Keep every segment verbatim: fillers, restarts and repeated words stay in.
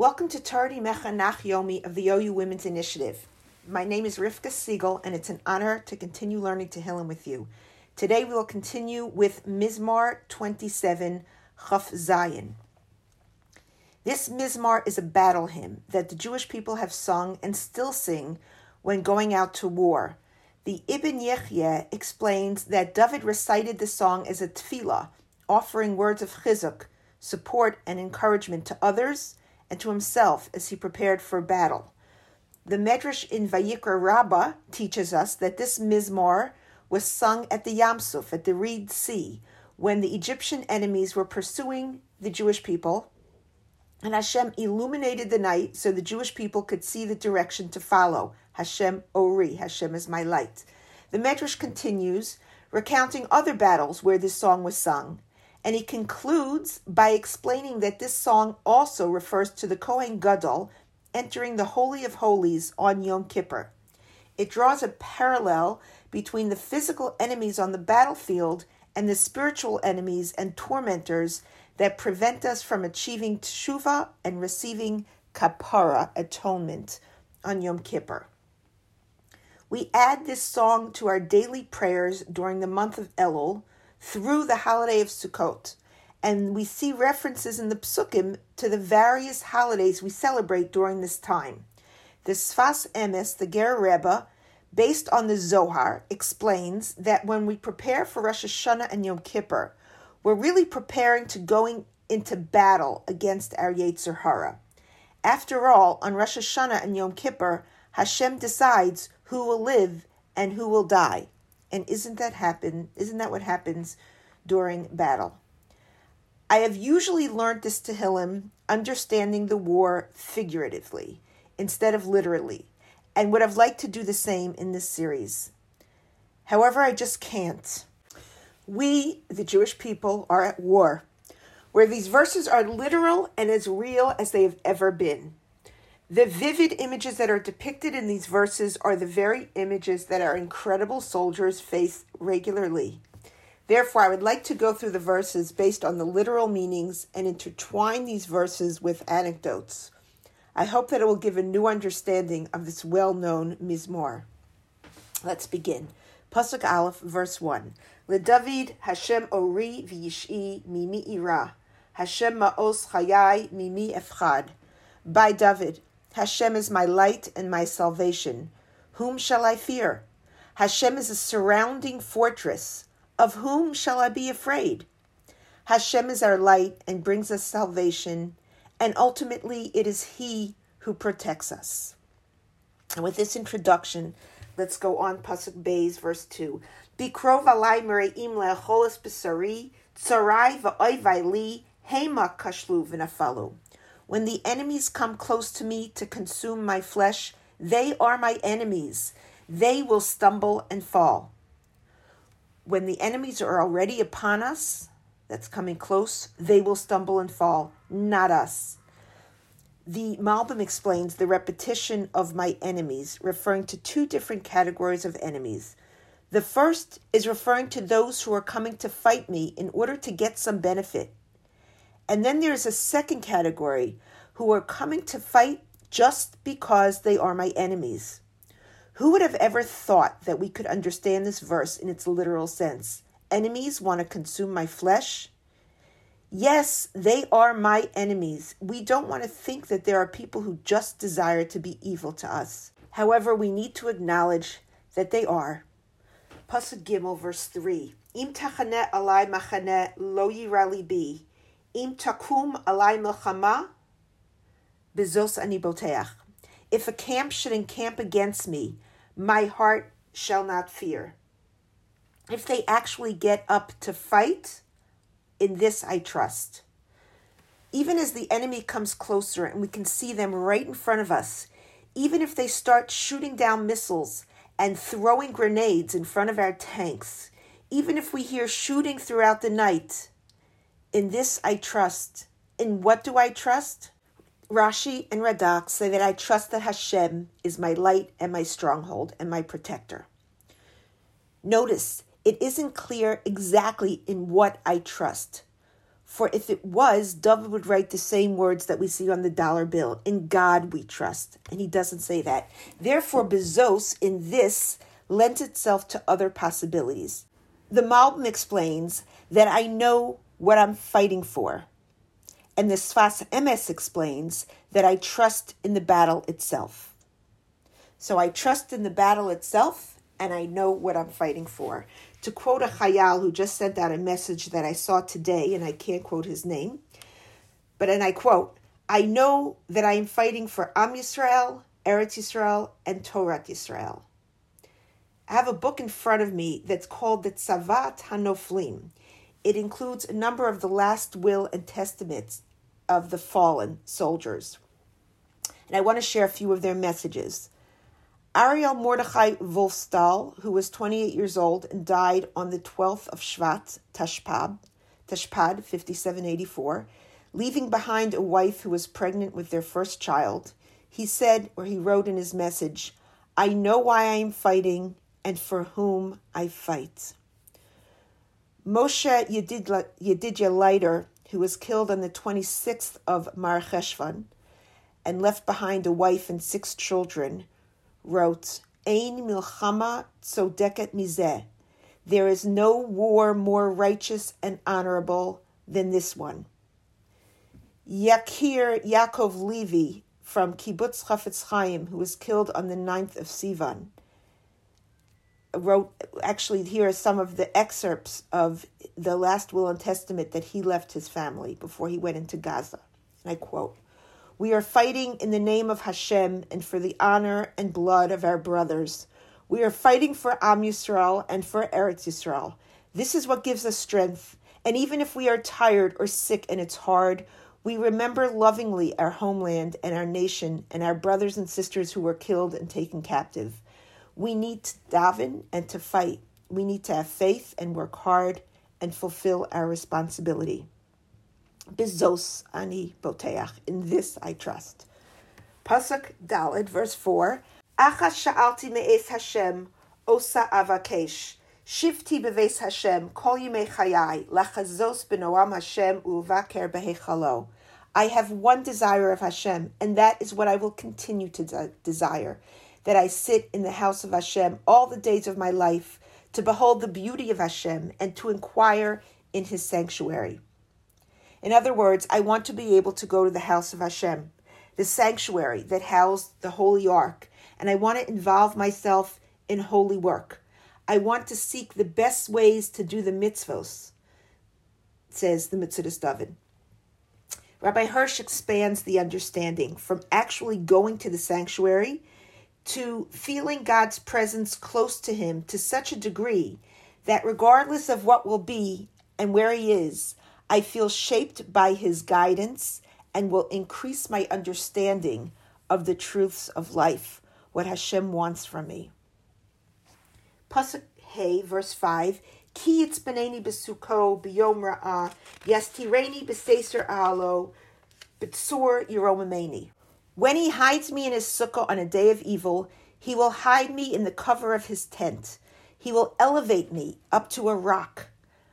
Welcome to Tardi Mechanach Yomi of the O U Women's Initiative. My name is Rivka Siegel, and it's an honor to continue learning Tehillim with you. Today we will continue with Mizmar twenty-seven, Chaf Zayin. This Mizmar is a battle hymn that the Jewish people have sung and still sing when going out to war. The Ibn Yechye explains that David recited the song as a tefillah, offering words of chizuk, support and encouragement to others and to himself as he prepared for battle. The Medrash in Vayikra Rabbah teaches us that this Mizmor was sung at the Yam Suf, at the Reed Sea, when the Egyptian enemies were pursuing the Jewish people, and Hashem illuminated the night so the Jewish people could see the direction to follow. Hashem Ori, Hashem is my light. The Medrash continues, recounting other battles where this song was sung, and he concludes by explaining that this song also refers to the Kohen Gadol entering the Holy of Holies on Yom Kippur. It draws a parallel between the physical enemies on the battlefield and the spiritual enemies and tormentors that prevent us from achieving teshuvah and receiving kapara, atonement, on Yom Kippur. We add this song to our daily prayers during the month of Elul through the holiday of Sukkot, and we see references in the Psukim to the various holidays we celebrate during this time. The Sfas Emes, the Ger Rebbe, based on the Zohar, explains that when we prepare for Rosh Hashanah and Yom Kippur, we're really preparing to going into battle against our Yetzer Hara. After all, on Rosh Hashanah and Yom Kippur, Hashem decides who will live and who will die. And isn't that happen? Isn't that what happens during battle? I have usually learned this Tehillim understanding the war figuratively instead of literally, and would have liked to do the same in this series. However, I just can't. We, the Jewish people, are at war, where these verses are literal and as real as they have ever been. The vivid images that are depicted in these verses are the very images that our incredible soldiers face regularly. Therefore, I would like to go through the verses based on the literal meanings and intertwine these verses with anecdotes. I hope that it will give a new understanding of this well-known Mizmor. Let's begin. Pasuk Aleph, verse one. LeDavid Hashem Ori v'yish'i mimi ira. Hashem ma'os chayai mimi efchad. By David, Hashem is my light and my salvation. Whom shall I fear? Hashem is a surrounding fortress. Of whom shall I be afraid? Hashem is our light and brings us salvation, and ultimately it is He who protects us. And with this introduction, let's go on Pasuk Beis, verse two. Bikrov alai mereim le'acholos b'sari, tzarai v'oivai li, hema kashlu v'nafalu. When the enemies come close to me to consume my flesh, they are my enemies. They will stumble and fall. When the enemies are already upon us, that's coming close, they will stumble and fall, not us. The Malbim explains the repetition of my enemies, referring to two different categories of enemies. The first is referring to those who are coming to fight me in order to get some benefit. And then there's a second category who are coming to fight just because they are my enemies. Who would have ever thought that we could understand this verse in its literal sense? Enemies want to consume my flesh? Yes, they are my enemies. We don't want to think that there are people who just desire to be evil to us. However, we need to acknowledge that they are. Pasuk Gimel, verse three. Im tachaneh alai machaneh lo yira libi. Im takum alai milchama bezos ani boteach. If a camp should encamp against me, my heart shall not fear. If they actually get up to fight, in this I trust. Even as the enemy comes closer and we can see them right in front of us, even if they start shooting down missiles and throwing grenades in front of our tanks, even if we hear shooting throughout the night, in this I trust. In what do I trust? Rashi and Radak say that I trust that Hashem is my light and my stronghold and my protector. Notice, it isn't clear exactly in what I trust. For if it was, David would write the same words that we see on the dollar bill. In God we trust. And he doesn't say that. Therefore, bezos in this lends itself to other possibilities. The Malbim explains that I know what I'm fighting for. And the Sfas Emes explains that I trust in the battle itself. So I trust in the battle itself, and I know what I'm fighting for. To quote a Chayal who just sent out a message that I saw today, and I can't quote his name, but and I quote, I know that I am fighting for Am Yisrael, Eretz Yisrael, and Torat Yisrael. I have a book in front of me that's called the Tzavat HaNoflim. It includes a number of the last will and testaments of the fallen soldiers. And I want to share a few of their messages. Ariel Mordechai Wolfstal, who was twenty-eight years old and died on the twelfth of Shvat, Tashpad, Tashpad fifty-seven eighty-four, leaving behind a wife who was pregnant with their first child, he said, or he wrote in his message, I know why I am fighting and for whom I fight. Moshe Yedidya Leiter, who was killed on the twenty-sixth of Mar Cheshvan and left behind a wife and six children, wrote, Ein milchama tzodeket mizeh. There is no war more righteous and honorable than this one. Yakir Yaakov Levi from Kibbutz Chafetz Chaim, who was killed on the ninth of Sivan, wrote, actually here are some of the excerpts of the last will and testament that he left his family before he went into Gaza. And I quote, we are fighting in the name of Hashem and for the honor and blood of our brothers. We are fighting for Am Yisrael and for Eretz Yisrael. This is what gives us strength. And even if we are tired or sick and it's hard, we remember lovingly our homeland and our nation and our brothers and sisters who were killed and taken captive. We need to daven and to fight. We need to have faith and work hard and fulfill our responsibility. Bezos ani boteach. In this I trust. Pasuk Daled, verse four. Achas sha'alti me'es Hashem, osa avakesh. Shivti beves Hashem, kol yimei chayai, lachazos b'noam Hashem uvaker behechalo. I have one desire of Hashem, and that is what I will continue to de- desire, that I sit in the house of Hashem all the days of my life, to behold the beauty of Hashem and to inquire in his sanctuary. In other words, I want to be able to go to the house of Hashem, the sanctuary that housed the Holy Ark, and I want to involve myself in holy work. I want to seek the best ways to do the mitzvos, says the Metzudas David. Rabbi Hirsch expands the understanding from actually going to the sanctuary to feeling God's presence close to him to such a degree that regardless of what will be and where he is, I feel shaped by his guidance and will increase my understanding of the truths of life, what Hashem wants from me. Pasuk Hey, verse five, Ki yitzpaneni besuko biyom ra'ah, yastireni beseser alo, b'tsur yeromameni. When he hides me in his sukkah on a day of evil, he will hide me in the cover of his tent. He will elevate me up to a rock.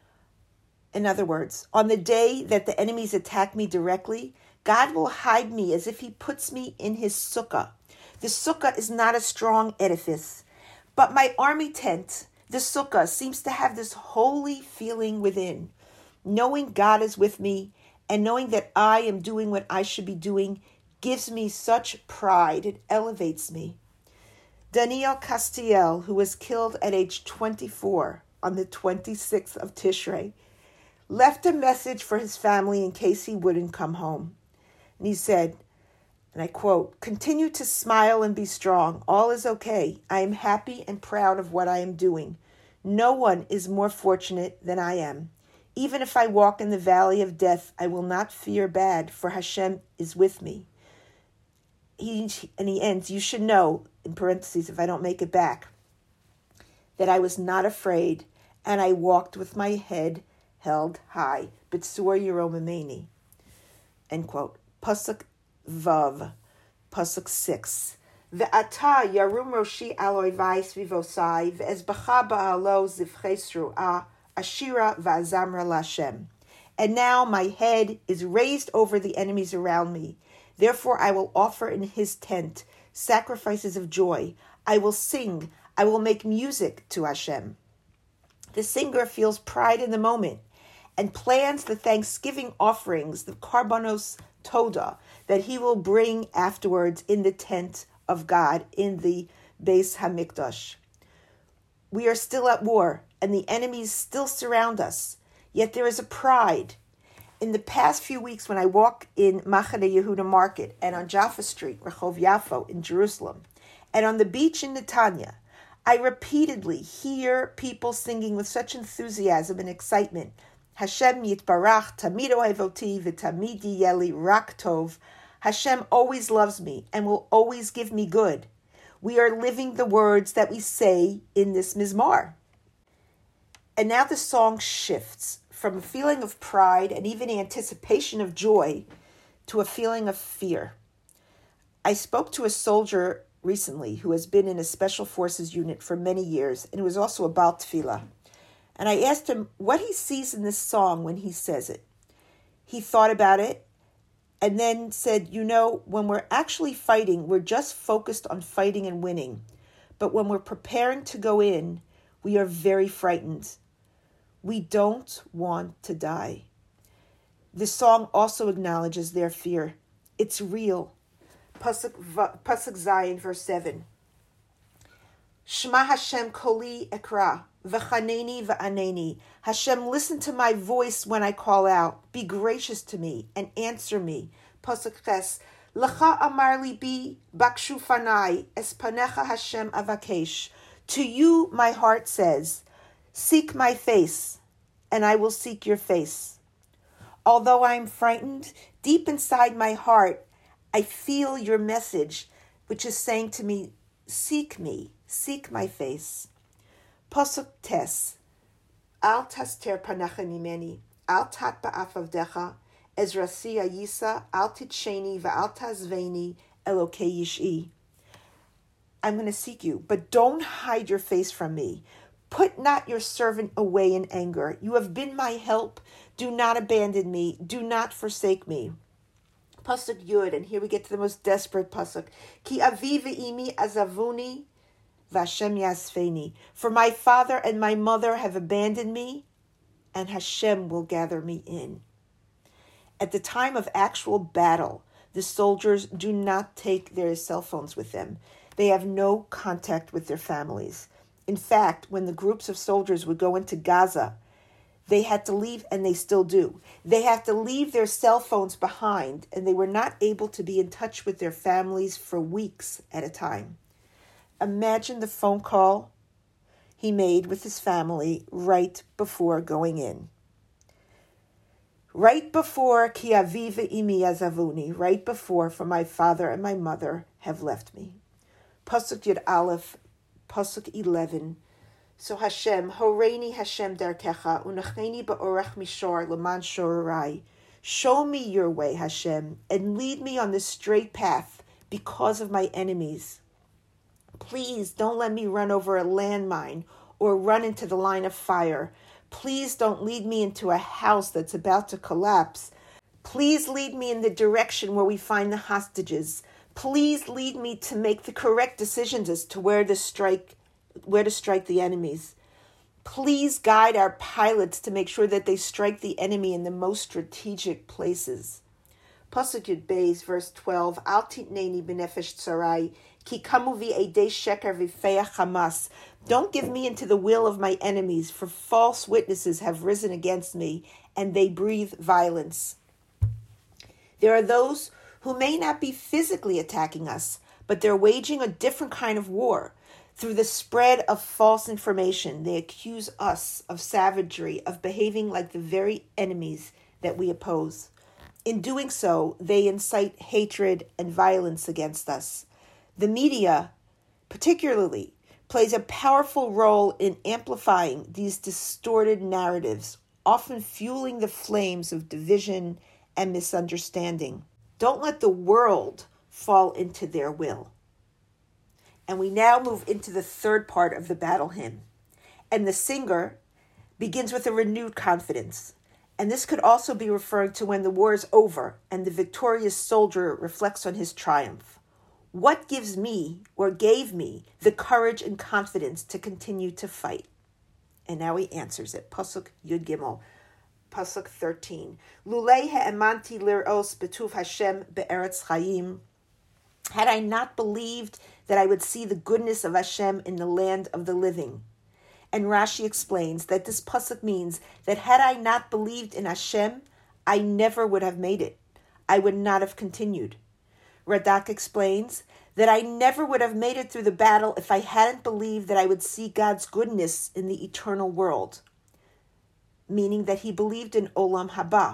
In other words, on the day that the enemies attack me directly, God will hide me as if he puts me in his sukkah. The sukkah is not a strong edifice, but my army tent, the sukkah, seems to have this holy feeling within. Knowing God is with me and knowing that I am doing what I should be doing gives me such pride. It elevates me. Daniel Castiel, who was killed at age twenty-four on the twenty-sixth of Tishrei, left a message for his family in case he wouldn't come home. And he said, and I quote, continue to smile and be strong. All is okay. I am happy and proud of what I am doing. No one is more fortunate than I am. Even if I walk in the valley of death, I will not fear bad, for Hashem is with me. He, and he ends, you should know, in parentheses, if I don't make it back, that I was not afraid, and I walked with my head held high. B'tzur yeromameni. End quote. Pasuk Vav, Pasuk six. Ve'ata yarum roshi aloivai svivosai ve'ezbacha ba'alo zivchei sru'ah ashira va'azamra lashem. And now my head is raised over the enemies around me. Therefore I will offer in his tent sacrifices of joy. I will sing. I will make music to Hashem. The singer feels pride in the moment and plans the thanksgiving offerings, the karbanos toda, that he will bring afterwards in the tent of God, in the Beis Hamikdash. We are still at war, and the enemies still surround us. Yet there is a pride. In the past few weeks, when I walk in Machane Yehuda Market and on Jaffa Street, Rehov Yafo in Jerusalem, and on the beach in Netanya, I repeatedly hear people singing with such enthusiasm and excitement, Hashem yitbarach, tamid ohavoti, v'tamid yeli rak tov. Hashem always loves me and will always give me good. We are living the words that we say in this mizmar. And now the song shifts from a feeling of pride and even anticipation of joy to a feeling of fear. I spoke to a soldier recently who has been in a special forces unit for many years and who is also a Baal Tefillah. And I asked him what he sees in this song when he says it. He thought about it and then said, you know, when we're actually fighting, we're just focused on fighting and winning. But when we're preparing to go in, we are very frightened. We don't want to die. This song also acknowledges their fear. It's real. Pasuk, Pasuk Zion, verse seven. Shema Hashem koli ekra, v'chaneni v'aneni. Hashem, listen to my voice when I call out. Be gracious to me and answer me. Pasuk Ches. L'cha amar libi bakshu fanai, es panecha Hashem avakesh. To you my heart says, seek my face, and I will seek your face. Although I am frightened, deep inside my heart, I feel your message, which is saying to me, seek me, seek my face. Pasuk Tes. Al taster panecha mimeni, al tat ba'af avdecha, ezrasi ayisa, al titsheni va'al tazveni, elokei yish'i. I'm going to seek you, but don't hide your face from me. Put not your servant away in anger. You have been my help. Do not abandon me. Do not forsake me. Pasuk Yud, and here we get to the most desperate pasuk. Ki avi ve'imi azavuni v'Hashem yasfeni. For my father and my mother have abandoned me, and Hashem will gather me in. At the time of actual battle, the soldiers do not take their cell phones with them. They have no contact with their families. In fact, when the groups of soldiers would go into Gaza, they had to leave, and they still do. They have to leave their cell phones behind, and they were not able to be in touch with their families for weeks at a time. Imagine the phone call he made with his family right before going in. Right before, Ki avi ve'imi azavuni, right before, for my father and my mother have left me. Pasuk Yud Aleph, Pasuk eleven. So Hashem, Horeini Hashem darkecha, unacheni ba'orach mishor leman shorarai. Show me your way, Hashem, and lead me on the straight path because of my enemies. Please don't let me run over a landmine or run into the line of fire. Please don't lead me into a house that's about to collapse. Please lead me in the direction where we find the hostages. Please lead me to make the correct decisions as to where to strike, where to strike the enemies. Please guide our pilots to make sure that they strike the enemy in the most strategic places. Pasuk Yud Beis, verse twelve. Al titneni b'nefesh tsarai, ki kamu v'edei sheker v'feach Hamas. Don't give me into the will of my enemies, for false witnesses have risen against me, and they breathe violence. There are those who may not be physically attacking us, but they're waging a different kind of war. Through the spread of false information, they accuse us of savagery, of behaving like the very enemies that we oppose. In doing so, they incite hatred and violence against us. The media, particularly, plays a powerful role in amplifying these distorted narratives, often fueling the flames of division and misunderstanding. Don't let the world fall into their will. And we now move into the third part of the battle hymn. And the singer begins with a renewed confidence. And this could also be referring to when the war is over and the victorious soldier reflects on his triumph. What gives me, or gave me, the courage and confidence to continue to fight? And now he answers it. Pasuk Yud Gimel, Pasuk thirteen. Lulei ha'emanti lir'os betuv Hashem be'eretz chayim. Had I not believed that I would see the goodness of Hashem in the land of the living. And Rashi explains that this pasuk means that had I not believed in Hashem, I never would have made it. I would not have continued. Radak explains that I never would have made it through the battle if I hadn't believed that I would see God's goodness in the eternal world, meaning that he believed in Olam Haba.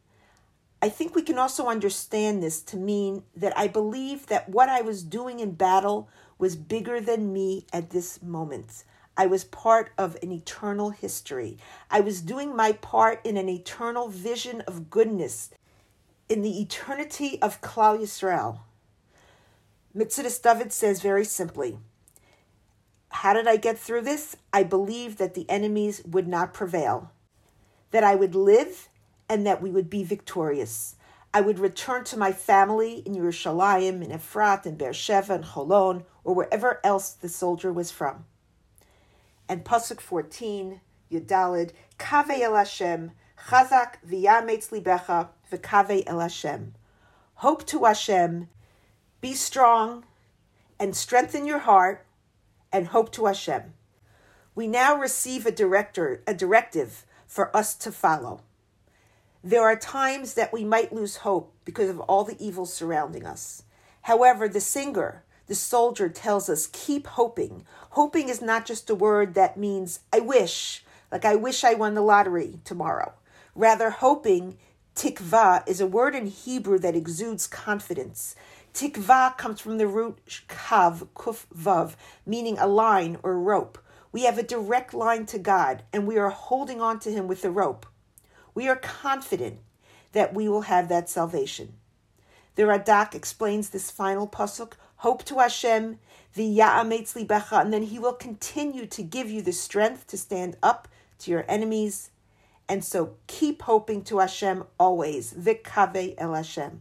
I think we can also understand this to mean that I believed that what I was doing in battle was bigger than me at this moment. I was part of an eternal history. I was doing my part in an eternal vision of goodness, in the eternity of Klal Yisrael. Metzudas David says very simply, how did I get through this? I believed that the enemies would not prevail, that I would live and that we would be victorious. I would return to my family in Yerushalayim, in Efrat, in Beersheba, in Cholon, or wherever else the soldier was from. And Pasuk fourteen, Yudalid, Kaveh el Hashem, Chazak v'yametz libecha, v'kaveh el Hashem. Hope to Hashem, be strong, and strengthen your heart, and hope to Hashem. We now receive a director, a directive for us to follow. There are times that we might lose hope because of all the evil surrounding us. However, the singer, the soldier, tells us, keep hoping. Hoping is not just a word that means, I wish, like I wish I won the lottery tomorrow. Rather, hoping, tikva, is a word in Hebrew that exudes confidence. Tikva comes from the root kav, kuf vav, meaning a line or rope. We have a direct line to God, and we are holding on to him with the rope. We are confident that we will have that salvation. The Radak explains this final pasuk, hope to Hashem, v'ya'ametz libecha, and then he will continue to give you the strength to stand up to your enemies. And so keep hoping to Hashem always, v'kaveh el Hashem.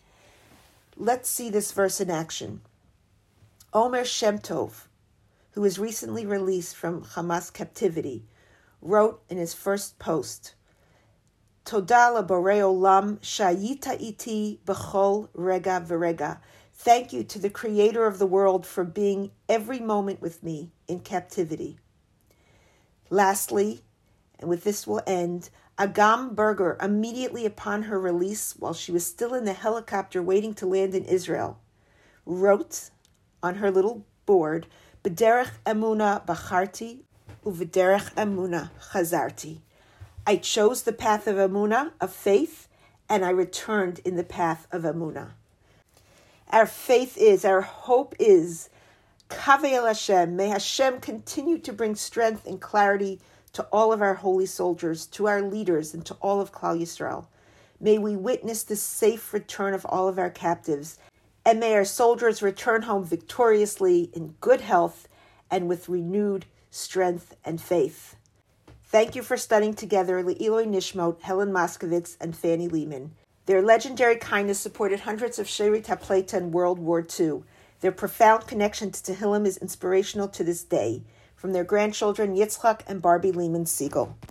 Let's see this verse in action. Omer Shem Tov, who was recently released from Hamas captivity, wrote in his first post, Toda laborei olam shayita iti b'chol rega v'rega. Thank you to the Creator of the world for being every moment with me in captivity. Lastly, and with this will end, Agam Berger, immediately upon her release, while she was still in the helicopter waiting to land in Israel, wrote on her little board, B'derech emuna bacharti, u'v'derech emuna chazarti. I chose the path of Emunah, of faith, and I returned in the path of Emunah. Our faith is, our hope is, Kaveh el Hashem. May Hashem continue to bring strength and clarity to all of our holy soldiers, to our leaders, and to all of Klal Yisrael. May we witness the safe return of all of our captives, and may our soldiers return home victoriously in good health and with renewed strength and faith. Thank you for studying together Le'iloi Nishmot, Helen Moskowitz, and Fanny Lehman. Their legendary kindness supported hundreds of Sherit HaPleita in World War Two. Their profound connection to Tehillim is inspirational to this day. From their grandchildren Yitzchak and Barbie Lehman Siegel.